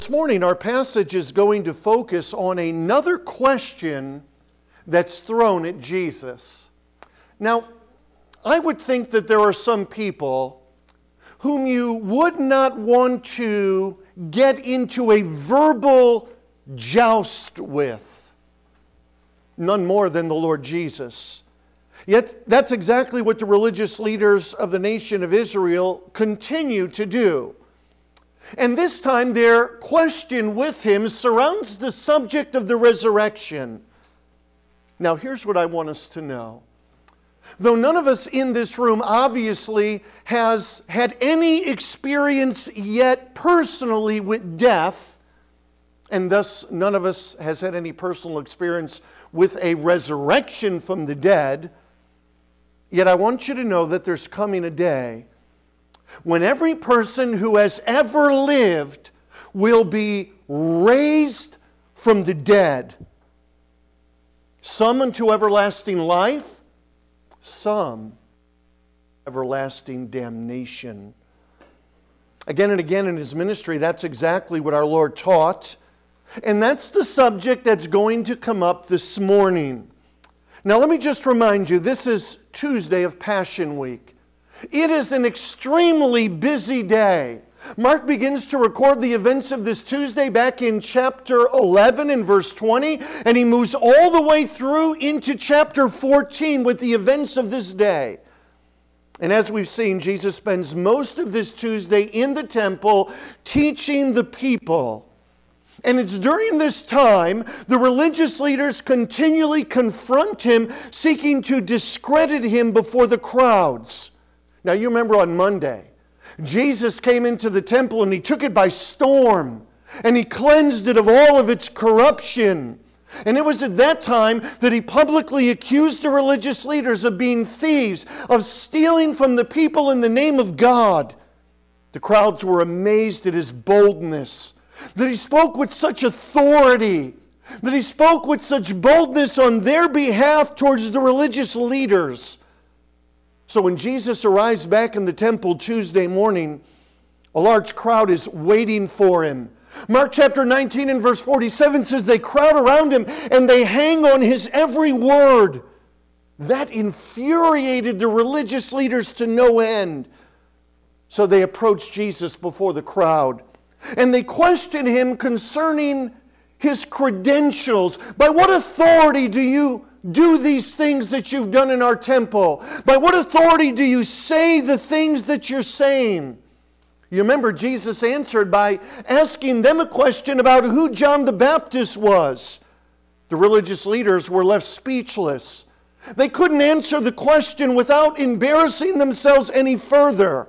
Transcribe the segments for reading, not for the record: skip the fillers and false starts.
This morning, our passage is going to focus on another question that's thrown at Jesus. Now, I would think that there are some people whom you would not want to get into a verbal joust with, none more than the Lord Jesus. Yet, that's exactly what the religious leaders of the nation of Israel continue to do. And this time their question with him surrounds the subject of the resurrection. Now here's what I want us to know. Though none of us in this room obviously has had any experience yet personally with death, and thus none of us has had any personal experience with a resurrection from the dead, yet I want you to know that there's coming a day when every person who has ever lived will be raised from the dead. Some unto everlasting life, some everlasting damnation. Again and again in his ministry, that's exactly what our Lord taught. And that's the subject that's going to come up this morning. Now let me just remind you, this is Tuesday of Passion Week. It is an extremely busy day. Mark begins to record the events of this Tuesday back in chapter 11 and verse 20, and he moves all the way through into chapter 14 with the events of this day. And as we've seen, Jesus spends most of this Tuesday in the temple teaching the people. And it's during this time the religious leaders continually confront him, seeking to discredit him before the crowds. Now you remember on Monday, Jesus came into the temple and he took it by storm and he cleansed it of all of its corruption. And it was at that time that he publicly accused the religious leaders of being thieves, of stealing from the people in the name of God. The crowds were amazed at his boldness, that he spoke with such authority, that he spoke with such boldness on their behalf towards the religious leaders. So when Jesus arrives back in the temple Tuesday morning, a large crowd is waiting for him. Mark chapter 19 and verse 47 says they crowd around him and they hang on his every word. That infuriated the religious leaders to no end. So they approach Jesus before the crowd and they question him concerning his credentials. By what authority do you do these things that you've done in our temple? By what authority do you say the things that you're saying? You remember Jesus answered by asking them a question about who John the Baptist was. The religious leaders were left speechless. They couldn't answer the question without embarrassing themselves any further.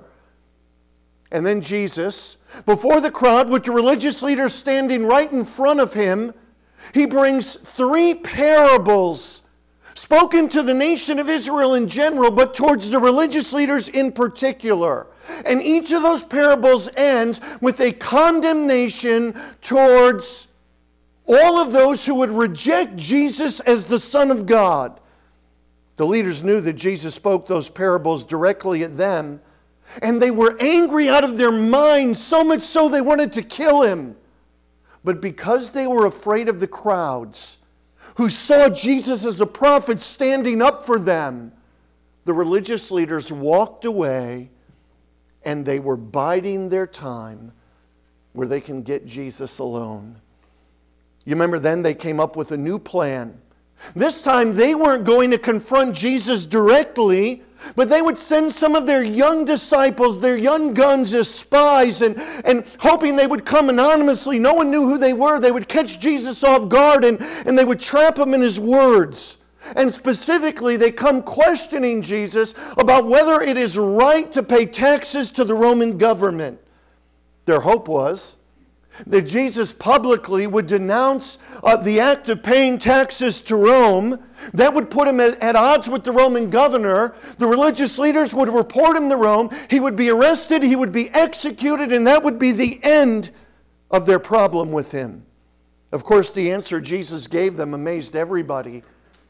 And then Jesus, before the crowd, with the religious leaders standing right in front of him, he brings 3 parables spoken to the nation of Israel in general, but towards the religious leaders in particular. And each of those parables ends with a condemnation towards all of those who would reject Jesus as the Son of God. The leaders knew that Jesus spoke those parables directly at them, and they were angry out of their minds, so much so they wanted to kill him. But because they were afraid of the crowds, who saw Jesus as a prophet standing up for them, the religious leaders walked away and they were biding their time where they can get Jesus alone. You remember then they came up with a new plan. This time they weren't going to confront Jesus directly, but they would send some of their young disciples, their young guns as spies, and hoping they would come anonymously. No one knew who they were. They would catch Jesus off guard and they would trap him in his words. And specifically, they come questioning Jesus about whether it is right to pay taxes to the Roman government. Their hope was that Jesus publicly would denounce the act of paying taxes to Rome. That would put him at odds with the Roman governor. The religious leaders would report him to Rome. He would be arrested, he would be executed, and that would be the end of their problem with him. Of course, the answer Jesus gave them amazed everybody.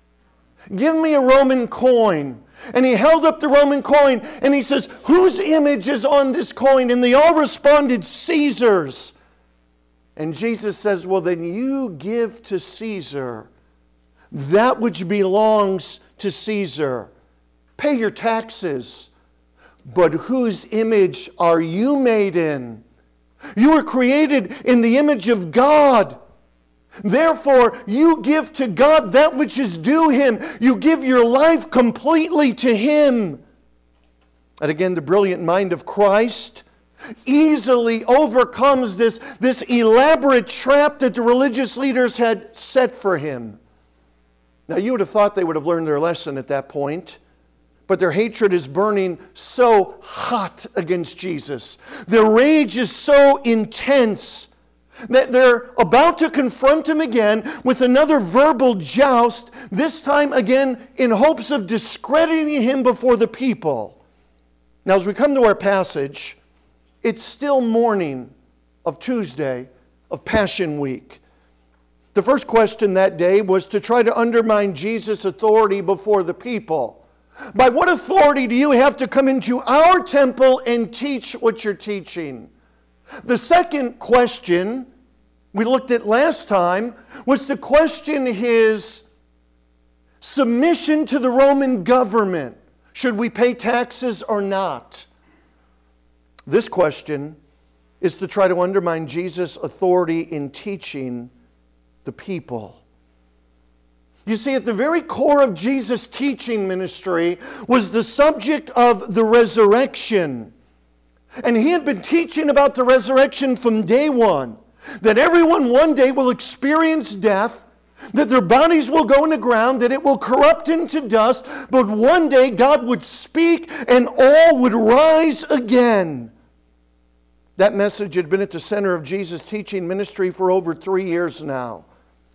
Give me a Roman coin. And he held up the Roman coin and he says, whose image is on this coin? And they all responded, Caesar's. And Jesus says, well, then you give to Caesar that which belongs to Caesar. Pay your taxes. But whose image are you made in? You were created in the image of God. Therefore, you give to God that which is due Him. You give your life completely to Him. And again, the brilliant mind of Christ easily overcomes this elaborate trap that the religious leaders had set for Him. Now, you would have thought they would have learned their lesson at that point. But their hatred is burning so hot against Jesus. Their rage is so intense that they're about to confront Him again with another verbal joust, this time again in hopes of discrediting Him before the people. Now, as we come to our passage, it's still morning of Tuesday of Passion Week. The first question that day was to try to undermine Jesus' authority before the people. By what authority do you have to come into our temple and teach what you're teaching? The second question we looked at last time was to question His submission to the Roman government. Should we pay taxes or not? This question is to try to undermine Jesus' authority in teaching the people. You see, at the very core of Jesus' teaching ministry was the subject of the resurrection. And He had been teaching about the resurrection from day one. That everyone one day will experience death, that their bodies will go in the ground, that it will corrupt into dust, but one day God would speak and all would rise again. That message had been at the center of Jesus' teaching ministry for over 3 years now.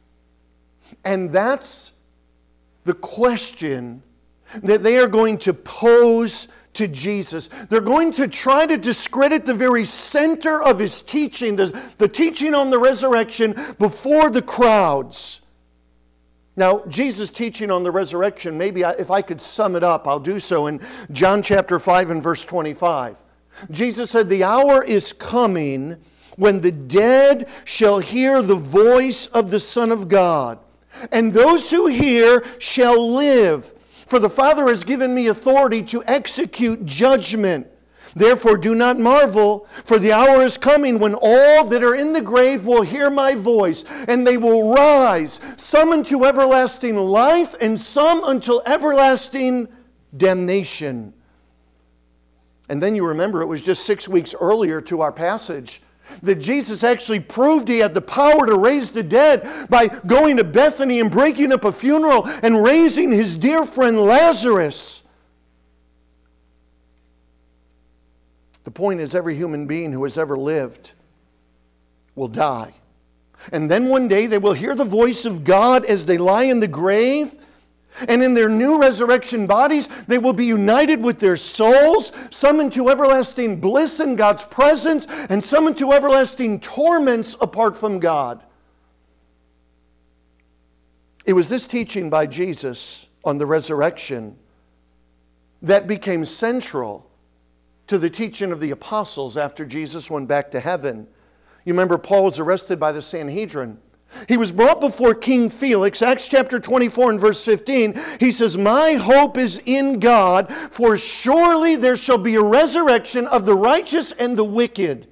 And that's the question that they are going to pose to Jesus. They're going to try to discredit the very center of His teaching, the teaching on the resurrection, before the crowds. Now, Jesus' teaching on the resurrection, maybe if I could sum it up, I'll do so in John chapter 5 and verse 25. Jesus said, "The hour is coming when the dead shall hear the voice of the Son of God. And those who hear shall live. For the Father has given me authority to execute judgment. Therefore do not marvel, for the hour is coming when all that are in the grave will hear my voice, and they will rise, some unto everlasting life, and some until everlasting damnation." And then you remember it was just 6 weeks earlier to our passage that Jesus actually proved He had the power to raise the dead by going to Bethany and breaking up a funeral and raising His dear friend Lazarus. The point is, every human being who has ever lived will die. And then one day they will hear the voice of God as they lie in the grave. And in their new resurrection bodies, they will be united with their souls, some into everlasting bliss in God's presence, and some into everlasting torments apart from God. It was this teaching by Jesus on the resurrection that became central to the teaching of the apostles after Jesus went back to heaven. You remember Paul was arrested by the Sanhedrin. He was brought before King Felix. Acts chapter 24 and verse 15, he says, "My hope is in God, for surely there shall be a resurrection of the righteous and the wicked."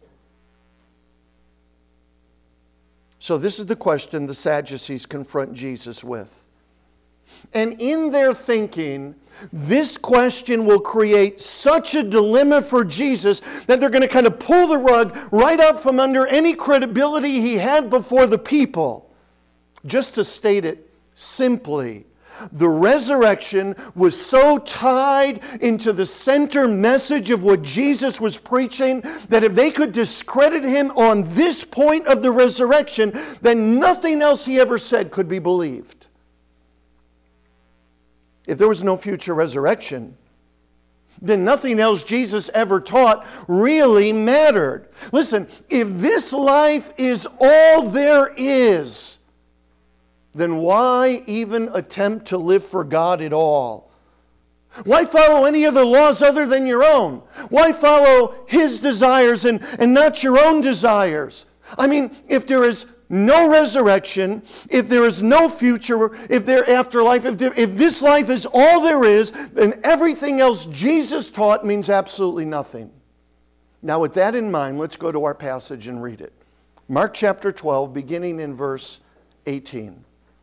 So this is the question the Sadducees confront Jesus with. And in their thinking, this question will create such a dilemma for Jesus that they're going to kind of pull the rug right out from under any credibility He had before the people. Just to state it simply, the resurrection was so tied into the center message of what Jesus was preaching that if they could discredit Him on this point of the resurrection, then nothing else He ever said could be believed. If there was no future resurrection, then nothing else Jesus ever taught really mattered. Listen, if this life is all there is, then why even attempt to live for God at all? Why follow any other laws other than your own? Why follow His desires and not your own desires? I mean, if there is no resurrection, if there is no future, if there afterlife, if this life is all there is, then everything else Jesus taught means absolutely nothing. Now, with that in mind, let's go to our passage and read it. Mark chapter 12, beginning in verse 18.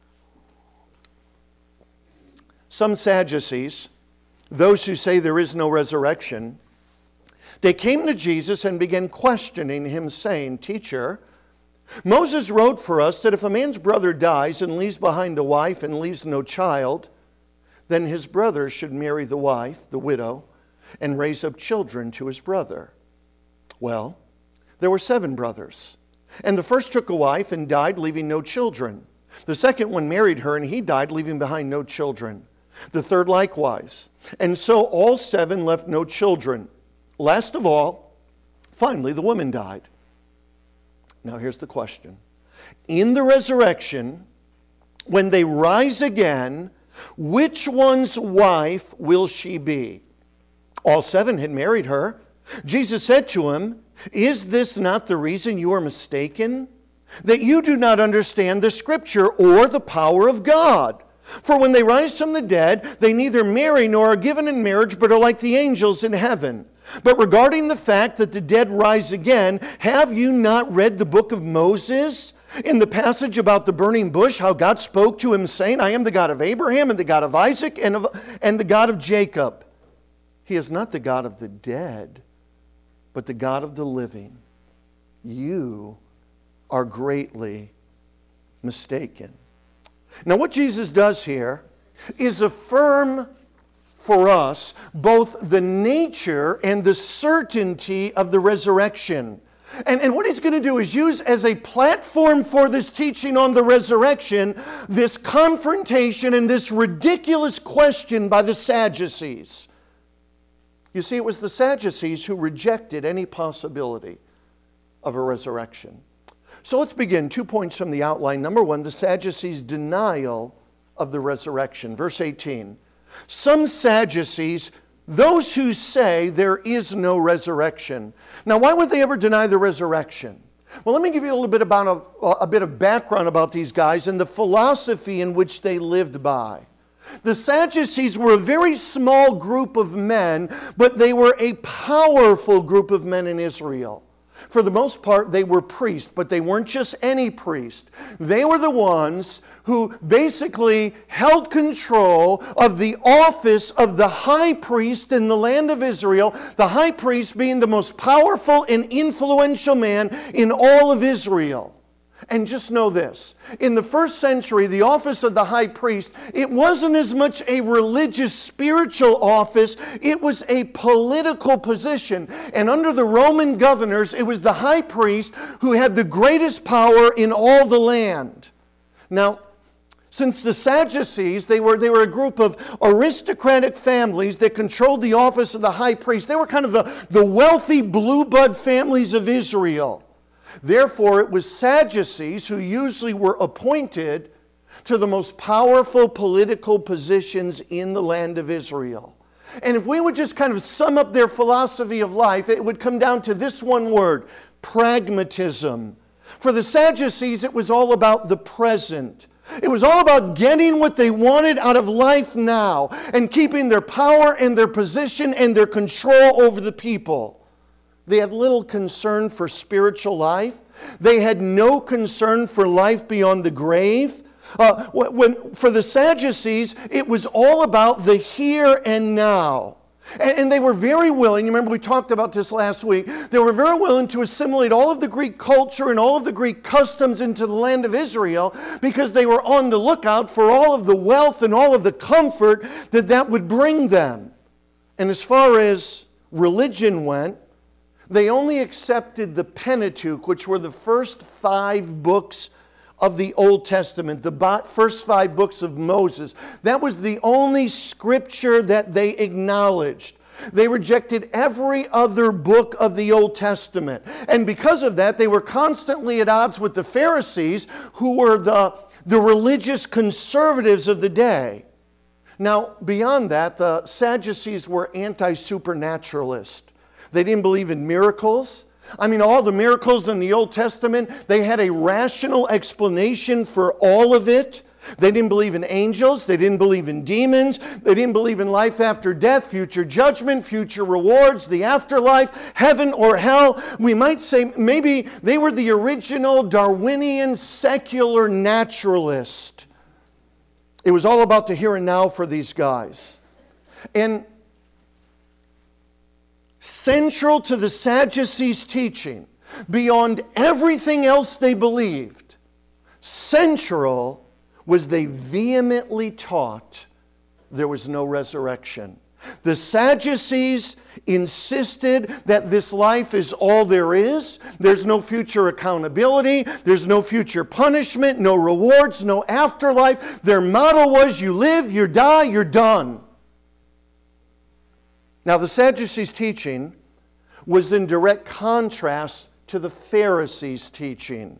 Some Sadducees, those who say there is no resurrection, they came to Jesus and began questioning him, saying, "Teacher, Moses wrote for us that if a man's brother dies and leaves behind a wife and leaves no child, then his brother should marry the wife, the widow, and raise up children to his brother. Well, there were 7 brothers, and the first took a wife and died, leaving no children. The second one married her, and he died, leaving behind no children. The third likewise. And so all 7 left no children. Last of all, finally, the woman died." Now here's the question. In the resurrection, when they rise again, which one's wife will she be? All 7 had married her. Jesus said to him, "Is this not the reason you are mistaken? That you do not understand the Scripture or the power of God? For when they rise from the dead, they neither marry nor are given in marriage, but are like the angels in heaven. But regarding the fact that the dead rise again, have you not read the book of Moses? In the passage about the burning bush, how God spoke to him, saying, 'I am the God of Abraham and the God of Isaac and the God of Jacob.' He is not the God of the dead, but the God of the living. You are greatly mistaken." Now what Jesus does here is affirm for us both the nature and the certainty of the resurrection. And what he's going to do is use as a platform for this teaching on the resurrection this confrontation and this ridiculous question by the Sadducees. You see, it was the Sadducees who rejected any possibility of a resurrection. So let's begin. 2 points from the outline. Number 1, the Sadducees' denial of the resurrection. Verse 18. Some Sadducees, those who say there is no resurrection. Now, why would they ever deny the resurrection? Well, let me give you a little bit about a bit of background about these guys and the philosophy in which they lived by. The Sadducees were a very small group of men, but they were a powerful group of men in Israel. For the most part, they were priests, but they weren't just any priest. They were the ones who basically held control of the office of the high priest in the land of Israel, the high priest being the most powerful and influential man in all of Israel. And just know this, in the first century, the office of the high priest, it wasn't as much a religious, spiritual office, it was a political position. And under the Roman governors, it was the high priest who had the greatest power in all the land. Now, since the Sadducees, they were a group of aristocratic families that controlled the office of the high priest. They were kind of the wealthy blue blood families of Israel. Therefore, it was Sadducees who usually were appointed to the most powerful political positions in the land of Israel. And if we would just kind of sum up their philosophy of life, it would come down to this one word, pragmatism. For the Sadducees, it was all about the present. It was all about getting what they wanted out of life now and keeping their power and their position and their control over the people. They had little concern for spiritual life. They had no concern for life beyond the grave. For the Sadducees, it was all about the here and now. And they were very willing, you remember we talked about this last week, they were very willing to assimilate all of the Greek culture and all of the Greek customs into the land of Israel because they were on the lookout for all of the wealth and all of the comfort that would bring them. And as far as religion went, they only accepted the Pentateuch, which were the first 5 books of the Old Testament, the first 5 books of Moses. That was the only scripture that they acknowledged. They rejected every other book of the Old Testament. And because of that, they were constantly at odds with the Pharisees, who were the religious conservatives of the day. Now, beyond that, the Sadducees were anti-supernaturalist. They didn't believe in miracles. I mean, all the miracles in the Old Testament, they had a rational explanation for all of it. They didn't believe in angels. They didn't believe in demons. They didn't believe in life after death, future judgment, future rewards, the afterlife, heaven or hell. We might say maybe they were the original Darwinian secular naturalist. It was all about the here and now for these guys. And central to the Sadducees' teaching, beyond everything else they believed, central was they vehemently taught there was no resurrection. The Sadducees insisted that this life is all there is. There's no future accountability. There's no future punishment, no rewards, no afterlife. Their motto was, you live, you die, you're done. Now, the Sadducees' teaching was in direct contrast to the Pharisees' teaching.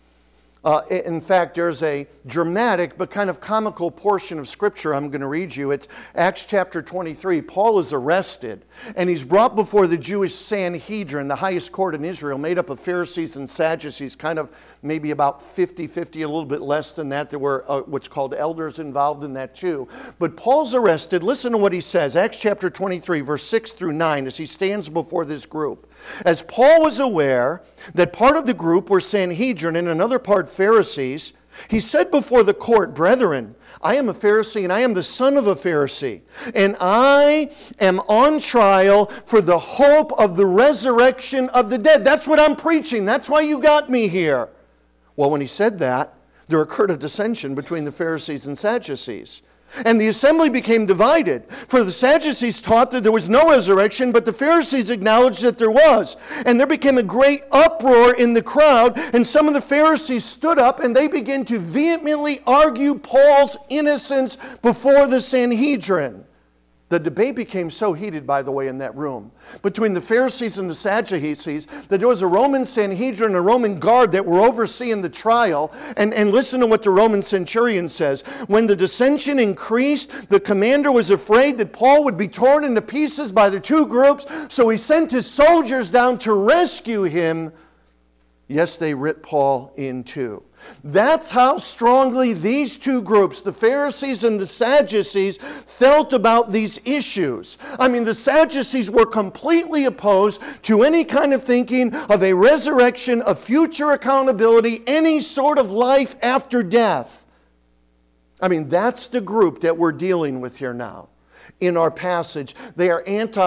In fact, there's a dramatic but kind of comical portion of Scripture I'm going to read you. It's Acts chapter 23. Paul is arrested, and he's brought before the Jewish Sanhedrin, the highest court in Israel, made up of Pharisees and Sadducees, kind of maybe about 50-50, a little bit less than that. There were what's called elders involved in that too. But Paul's arrested. Listen to what he says. Acts chapter 23, verse 6 through 9, as he stands before this group. As Paul was aware that part of the group were Sanhedrin and another part Pharisees, he said before the court, brethren, I am a Pharisee and I am the son of a Pharisee, and I am on trial for the hope of the resurrection of the dead. That's what I'm preaching. That's why you got me here. Well, when he said that, there occurred a dissension between the Pharisees and Sadducees. And the assembly became divided. For the Sadducees taught that there was no resurrection, but the Pharisees acknowledged that there was. And there became a great uproar in the crowd, and some of the Pharisees stood up and they began to vehemently argue Paul's innocence before the Sanhedrin. The debate became so heated, by the way, in that room, between the Pharisees and the Sadducees, that there was a Roman Sanhedrin, a Roman guard that were overseeing the trial. And listen to what the Roman centurion says. When the dissension increased, the commander was afraid that Paul would be torn into pieces by the two groups, so he sent his soldiers down to rescue him. Yes, they ripped Paul in two. That's how strongly these two groups, the Pharisees and the Sadducees, felt about these issues. I mean, the Sadducees were completely opposed to any kind of thinking of a resurrection, of future accountability, any sort of life after death. I mean, that's the group that we're dealing with here now. In our passage, they are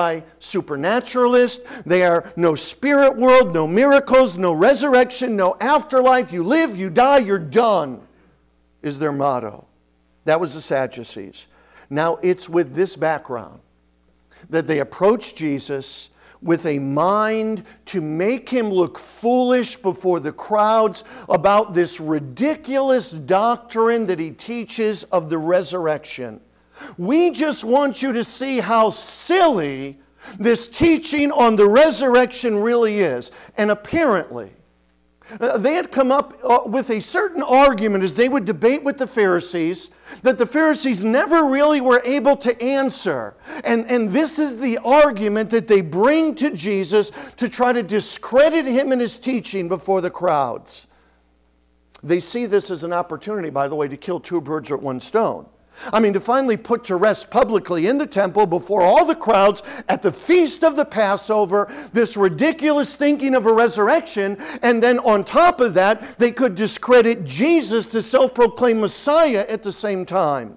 anti-supernaturalist. They are no spirit world, no miracles, no resurrection, no afterlife. You live, you die, you're done, is their motto. That was the Sadducees. Now it's with this background that they approach Jesus with a mind to make him look foolish before the crowds about this ridiculous doctrine that he teaches of the resurrection. We just want you to see how silly this teaching on the resurrection really is. And apparently, they had come up with a certain argument as they would debate with the Pharisees that the Pharisees never really were able to answer. And this is the argument that they bring to Jesus to try to discredit him and his teaching before the crowds. They see this as an opportunity, by the way, to kill two birds with one stone. I mean, to finally put to rest publicly in the temple before all the crowds at the feast of the Passover this ridiculous thinking of a resurrection, and then on top of that, they could discredit Jesus, the self-proclaimed Messiah, at the same time.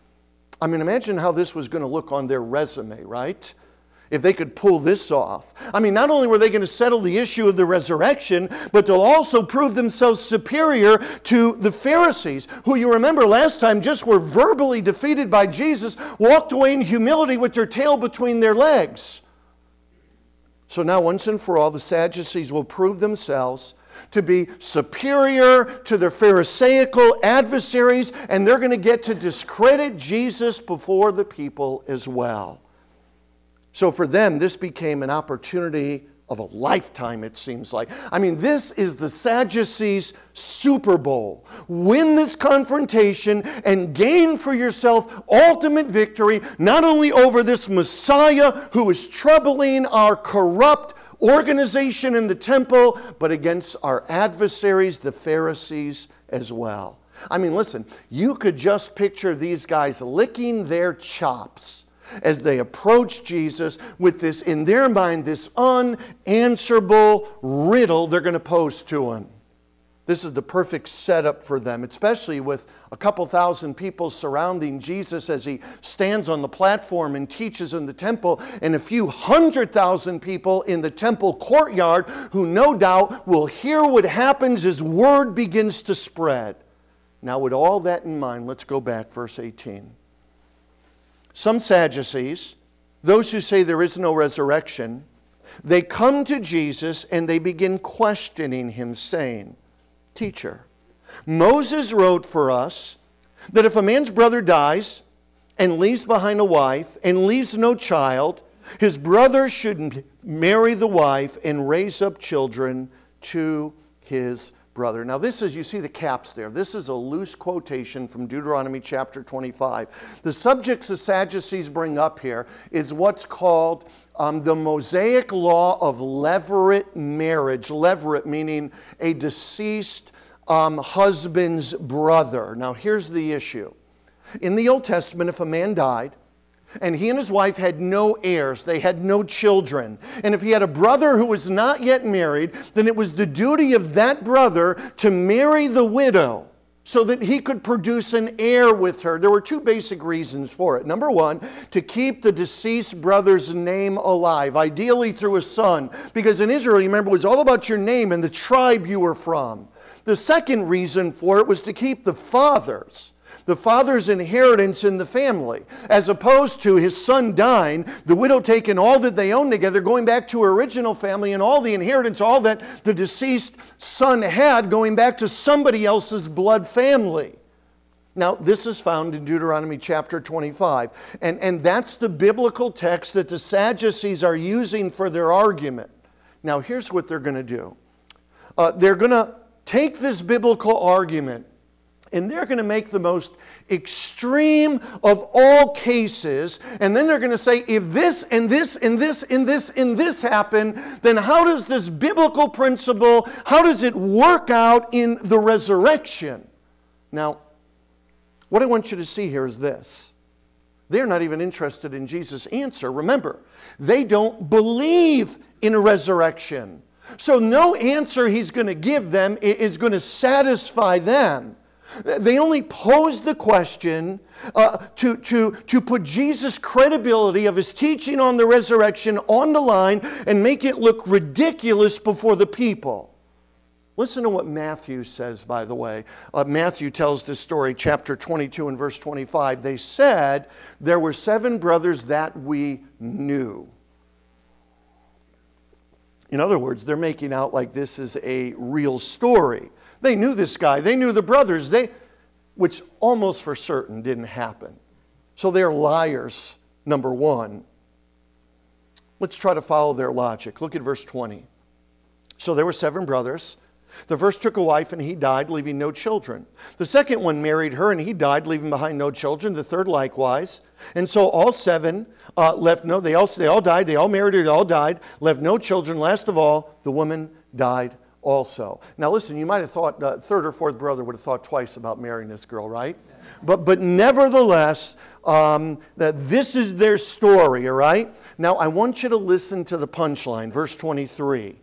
I mean, imagine how this was going to look on their resume, right? If they could pull this off. I mean, not only were they going to settle the issue of the resurrection, but they'll also prove themselves superior to the Pharisees, who you remember last time just were verbally defeated by Jesus, walked away in humility with their tail between their legs. So now, once and for all, the Sadducees will prove themselves to be superior to their Pharisaical adversaries, and they're going to get to discredit Jesus before the people as well. So for them, this became an opportunity of a lifetime, it seems like. I mean, this is the Sadducees' Super Bowl. Win this confrontation and gain for yourself ultimate victory, not only over this Messiah who is troubling our corrupt organization in the temple, but against our adversaries, the Pharisees, as well. I mean, listen, you could just picture these guys licking their chops as they approach Jesus with this, in their mind, this unanswerable riddle they're going to pose to him. This is the perfect setup for them, especially with a couple thousand people surrounding Jesus as he stands on the platform and teaches in the temple, and a few 100,000 people in the temple courtyard who no doubt will hear what happens as word begins to spread. Now, with all that in mind, let's go back, verse 18. Some Sadducees, those who say there is no resurrection, they come to Jesus and they begin questioning him, saying, "Teacher, Moses wrote for us that if a man's brother dies and leaves behind a wife and leaves no child, his brother should marry the wife and raise up children to his brother." Now this is, you see the caps there. This is a loose quotation from Deuteronomy chapter 25. The subjects the Sadducees bring up here is what's called the Mosaic law of levirate marriage. Levirate meaning a deceased husband's brother. Now here's the issue. In the Old Testament, if a man died, and he and his wife had no heirs, they had no children, and if he had a brother who was not yet married, then it was the duty of that brother to marry the widow so that he could produce an heir with her. There were two basic reasons for it. Number one, to keep the deceased brother's name alive, ideally through a son, because in Israel, you remember, it was all about your name and the tribe you were from. The second reason for it was to keep the father's inheritance in the family, as opposed to his son dying, the widow taking all that they owned together, going back to her original family, and all the inheritance, all that the deceased son had, going back to somebody else's blood family. Now, this is found in Deuteronomy chapter 25, and that's the biblical text that the Sadducees are using for their argument. Now, here's what they're going to do. They're going to take this biblical argument, and they're going to make the most extreme of all cases. And then they're going to say, if this and this and this and this and this happen, then how does this biblical principle, how does it work out in the resurrection? Now, what I want you to see here is this. They're not even interested in Jesus' answer. Remember, they don't believe in a resurrection. So no answer he's going to give them is going to satisfy them. They only pose the question to put Jesus' credibility of his teaching on the resurrection on the line and make it look ridiculous before the people. Listen to what Matthew says, by the way. Matthew tells this story, chapter 22 and verse 25. They said, "There were 7 brothers that we knew." In other words, they're making out like this is a real story. They knew this guy. They knew the brothers, which almost for certain didn't happen. So they're liars, number one. Let's try to follow their logic. Look at verse 20. So there were 7 brothers. The first took a wife and he died, leaving no children. The second one married her and he died, leaving behind no children. The third likewise. And so all 7 they all died. They all married her. They all died, left no children. Last of all, the woman died also. Now listen, you might have thought the third or fourth brother would have thought twice about marrying this girl, right? But nevertheless, that this is their story, all right? Now I want you to listen to the punchline, verse 23.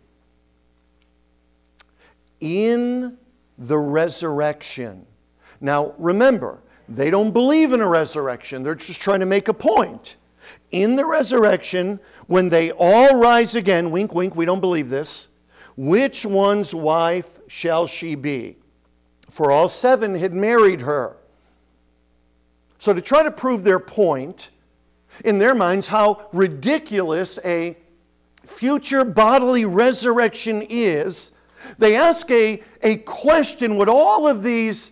In the resurrection. Now remember, they don't believe in a resurrection. They're just trying to make a point. In the resurrection, when they all rise again, wink, wink, we don't believe this, which one's wife shall she be? For all 7 had married her. So to try to prove their point, in their minds, how ridiculous a future bodily resurrection is, they ask a question with all of these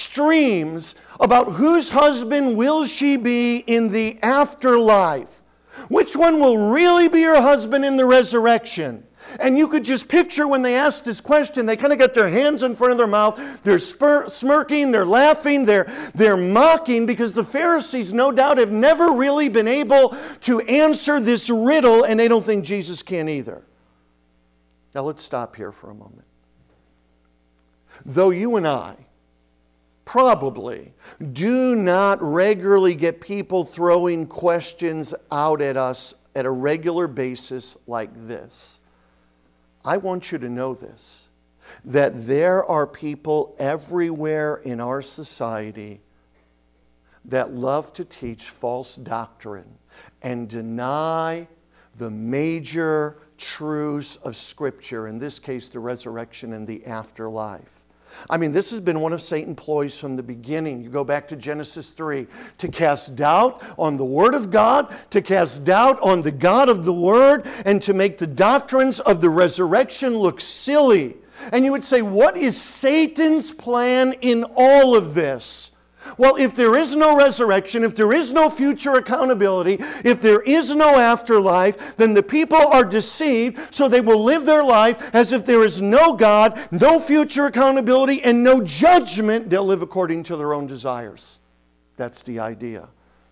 extremes about whose husband will she be in the afterlife. Which one will really be your husband in the resurrection? And you could just picture when they asked this question, they kind of got their hands in front of their mouth. They're smirking, they're laughing, they're mocking, because the Pharisees, no doubt, have never really been able to answer this riddle, and they don't think Jesus can either. Now let's stop here for a moment. Though you and I probably do not regularly get people throwing questions out at us at a regular basis like this, I want you to know this, that there are people everywhere in our society that love to teach false doctrine and deny the major truths of Scripture, in this case, the resurrection and the afterlife. I mean, this has been one of Satan's ploys from the beginning. You go back to Genesis 3, to cast doubt on the Word of God, to cast doubt on the God of the Word, and to make the doctrines of the resurrection look silly. And you would say, what is Satan's plan in all of this? Well, if there is no resurrection, if there is no future accountability, if there is no afterlife, then the people are deceived, so they will live their life as if there is no God, no future accountability, and no judgment. They'll live according to their own desires. That's the idea.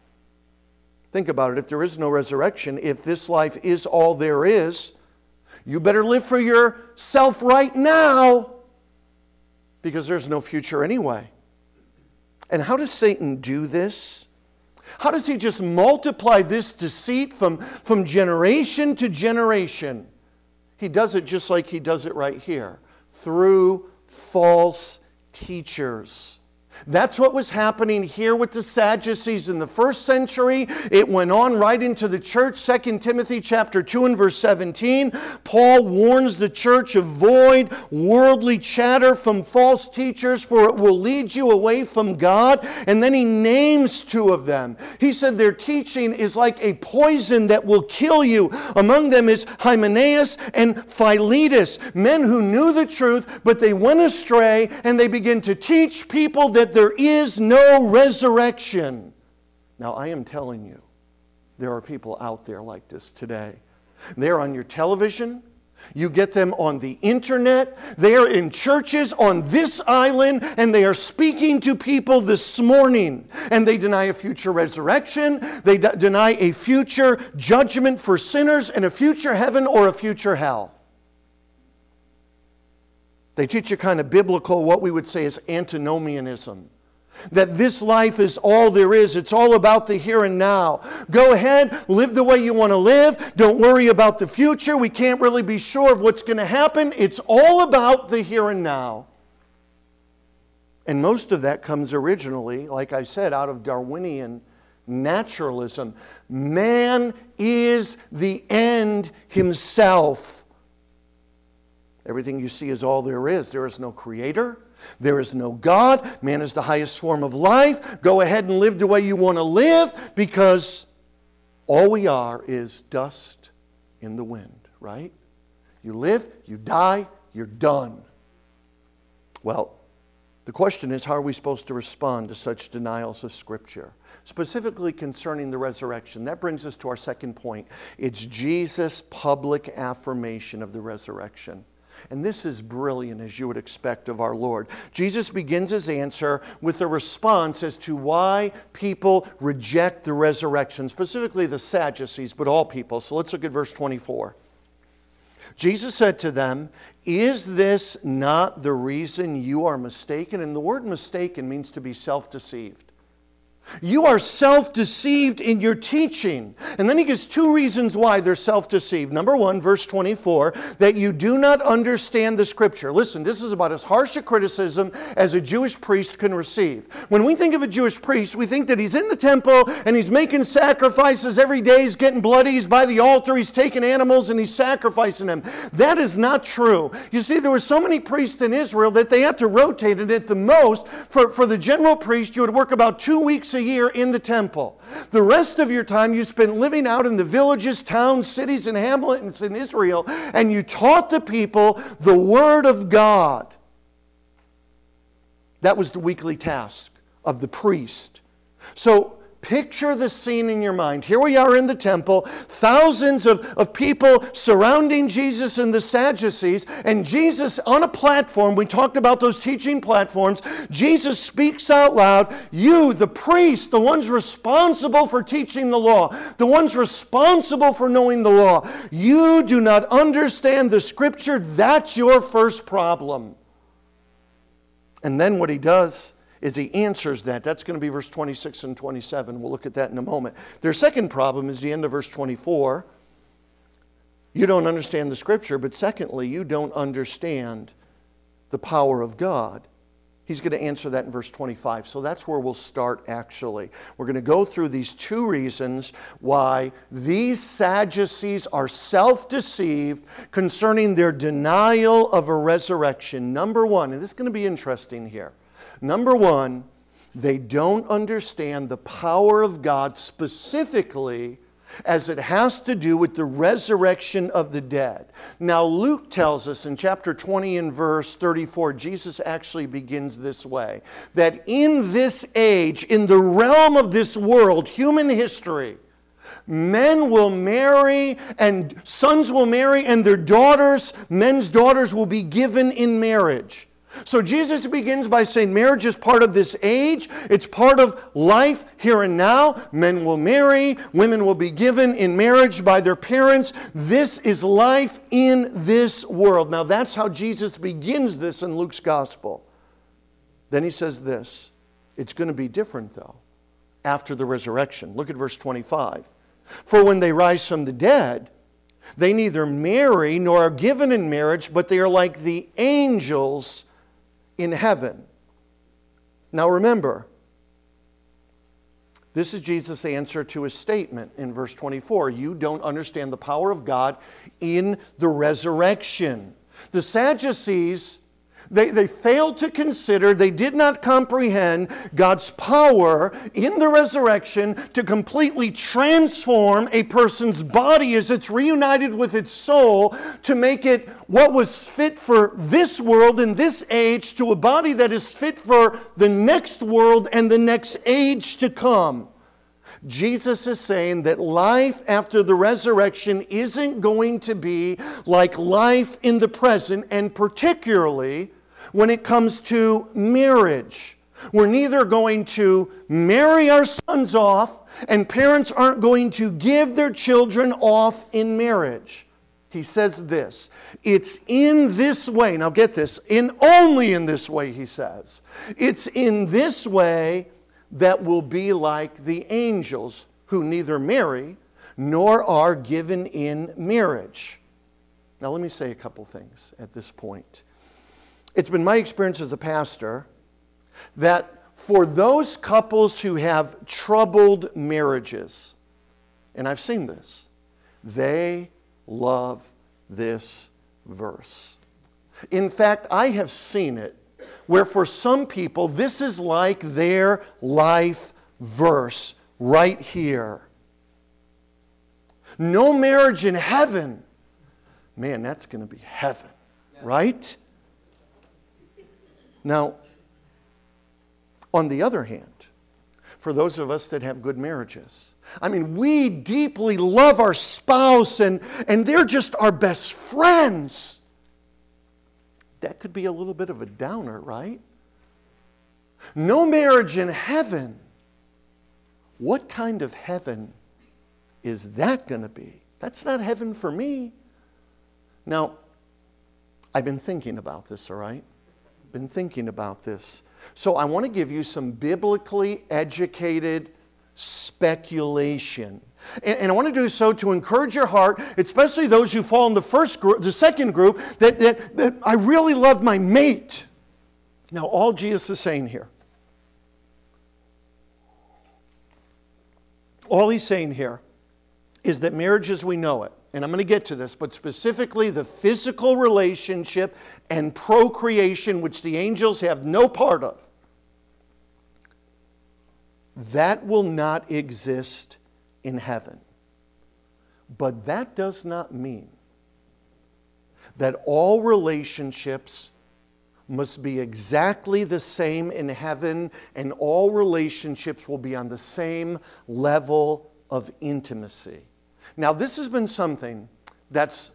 Think about it. If there is no resurrection, if this life is all there is, you better live for yourself right now, because there's no future anyway. And how does Satan do this? How does he just multiply this deceit from generation to generation? He does it just like he does it right here, through false teachers. That's what was happening here with the Sadducees in the first century. It went on right into the church. 2 Timothy chapter 2 and verse 17. Paul warns the church, avoid worldly chatter from false teachers, for it will lead you away from God. And then he names two of them. He said their teaching is like a poison that will kill you. Among them is Hymenaeus and Philetus, men who knew the truth, but they went astray, and they began to teach people that there is no resurrection. Now, I am telling you, there are people out there like this today. They're on your television. You get them on the internet. They are in churches on this island, and they are speaking to people this morning. And they deny a future resurrection. They deny a future judgment for sinners and a future heaven or a future hell. They teach a kind of biblical, what we would say is antinomianism. That this life is all there is. It's all about the here and now. Go ahead, live the way you want to live. Don't worry about the future. We can't really be sure of what's going to happen. It's all about the here and now. And most of that comes originally, like I said, out of Darwinian naturalism. Man is the end himself. Everything you see is all there is. There is no creator. There is no God. Man is the highest form of life. Go ahead and live the way you want to live, because all we are is dust in the wind, right? You live, you die, you're done. Well, the question is, how are we supposed to respond to such denials of Scripture? Specifically concerning the resurrection. That brings us to our second point. It's Jesus' public affirmation of the resurrection. And this is brilliant, as you would expect of our Lord. Jesus begins his answer with a response as to why people reject the resurrection, specifically the Sadducees, but all people. So let's look at verse 24. Jesus said to them, "Is this not the reason you are mistaken?" And the word mistaken means to be self-deceived. You are self-deceived in your teaching. And then he gives two reasons why they're self-deceived. Number one, verse 24, that you do not understand the Scripture. Listen, this is about as harsh a criticism as a Jewish priest can receive. When we think of a Jewish priest, we think that he's in the temple and he's making sacrifices every day. He's getting bloody. He's by the altar. He's taking animals and he's sacrificing them. That is not true. You see, there were so many priests in Israel that they had to rotate it at the most. For the general priest, you would work about 2 weeks a year in the temple. The rest of your time you spent living out in the villages, towns, cities, and hamlets in Israel, and you taught the people the Word of God. That was the weekly task of the priest. So Picture the scene in your mind. Here we are in the temple, thousands of people surrounding Jesus and the Sadducees, and Jesus on a platform, we talked about those teaching platforms, Jesus speaks out loud, you, the priest, the ones responsible for teaching the law, the ones responsible for knowing the law, you do not understand the Scripture, that's your first problem. And then what he does is he answers that. That's going to be verse 26 and 27. We'll look at that in a moment. Their second problem is the end of verse 24. You don't understand the Scripture, but secondly, you don't understand the power of God. He's going to answer that in verse 25. So that's where we'll start, actually. We're going to go through these two reasons why these Sadducees are self-deceived concerning their denial of a resurrection. Number one, and this is going to be interesting here. Number one, they don't understand the power of God specifically as it has to do with the resurrection of the dead. Now, Luke tells us in chapter 20 and verse 34, Jesus actually begins this way, that in this age, in the realm of this world, human history, men will marry and sons will marry and their daughters, men's daughters will be given in marriage. So Jesus begins by saying marriage is part of this age. It's part of life here and now. Men will marry. Women will be given in marriage by their parents. This is life in this world. Now that's how Jesus begins this in Luke's gospel. Then he says this. It's going to be different though after the resurrection. Look at verse 25. For when they rise from the dead, they neither marry nor are given in marriage, but they are like the angels in heaven. Now remember, this is Jesus' answer to his statement in verse 24. You don't understand the power of God in the resurrection. The Sadducees, they failed to consider, they did not comprehend God's power in the resurrection to completely transform a person's body as it's reunited with its soul to make it what was fit for this world in this age to a body that is fit for the next world and the next age to come. Jesus is saying that life after the resurrection isn't going to be like life in the present, and particularly when it comes to marriage. We're neither going to marry our sons off, and parents aren't going to give their children off in marriage. He says this, it's in this way, now get this, only in this way, he says. It's in this way that will be like the angels who neither marry nor are given in marriage. Now let me say a couple things at this point. It's been my experience as a pastor that for those couples who have troubled marriages, and I've seen this, they love this verse. In fact, I have seen it where for some people this is like their life verse right here. No marriage in heaven. Man, that's going to be heaven, right? Now, on the other hand, for those of us that have good marriages, I mean, we deeply love our spouse and they're just our best friends. That could be a little bit of a downer, right? No marriage in heaven. What kind of heaven is that going to be? That's not heaven for me. Now, I've been thinking about this, all right? Been thinking about this. So I want to give you some biblically educated speculation. And I want to do so to encourage your heart, especially those who fall in the second group, that I really love my mate. Now, all Jesus is saying here, all he's saying here is that marriage as we know it, and I'm going to get to this, but specifically the physical relationship and procreation, which the angels have no part of, that will not exist in heaven. But that does not mean that all relationships must be exactly the same in heaven, and all relationships will be on the same level of intimacy. Now, this has been something that's